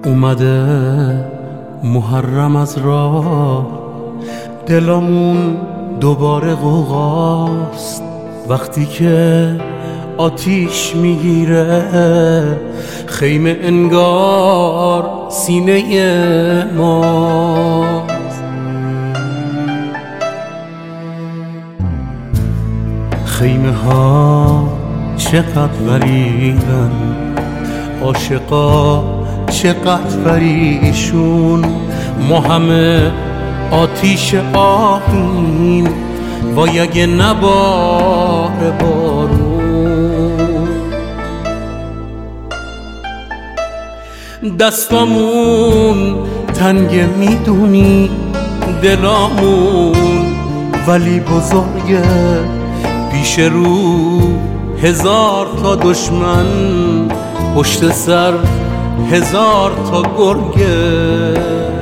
اومده محرم از راه، دلمون دوباره غوغاست وقتی که آتیش میگیره خیمه، انگار سینه ماست. خیمه ها چقدر غریبن، عاشقا چقدر پریشون، ما همه آتیش آهیم وای اگه نباره بارون. دستامون تنگه میدونی دلامون، ولی بزرگه پیش رو 1000 تا دشمن، پشت سر 1000 تا گرگه.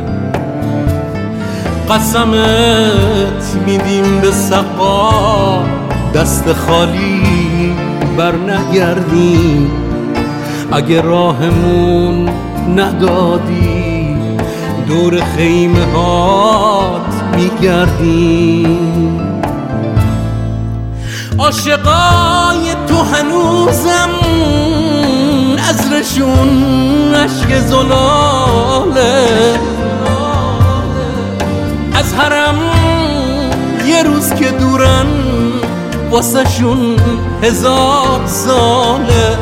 قسمت میدیم به سقا دست خالی بر نگردیم، اگه راهمون ندادی دور خیمه هات میگردیم. عاشقای تو هنوزم عذرشون عشق زلاله، از حرم یه روز که دورن واسه شون 1000 ساله.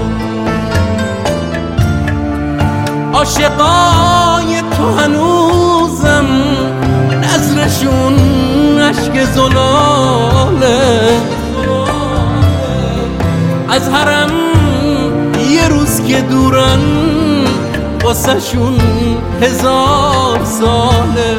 عاشقای تو هنوزم عذرشون عشق زلاله، از حرم یه روز که دورن واسه شون 1000 ساله.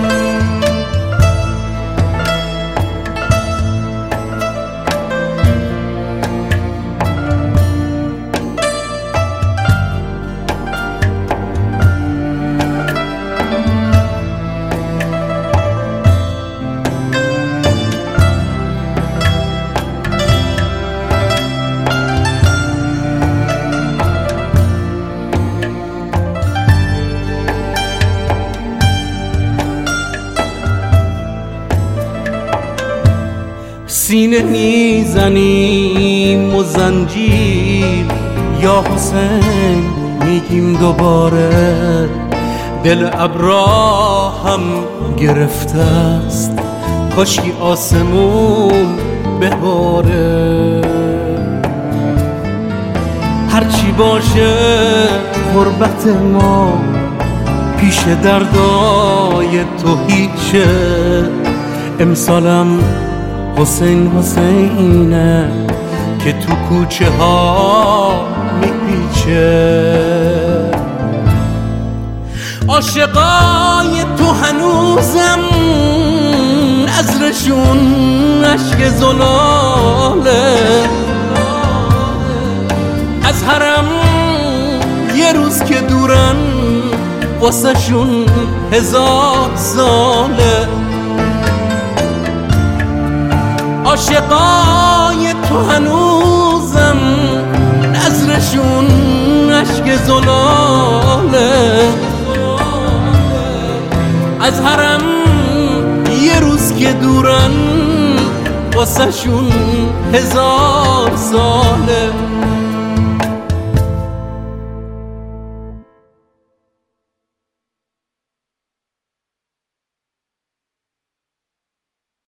سینه میزنیم و زنجیر یا حسین میگیم دوباره، دل ابراهم گرفته است کاشکی آسمون بباره. هرچی باشه غربت ما پیش دردای تو هیچه، امسالم حسین حسینه که تو کوچه ها میپیچه. عاشقای تو هنوزم عذرشون عشق زلاله، از حرم یه روز که دورن واسه شون 1000 ساله. عاشقای تو هنوزم عذرشون عشق زلاله، از حرم یه روز که دورن واسه شون 1000 ساله.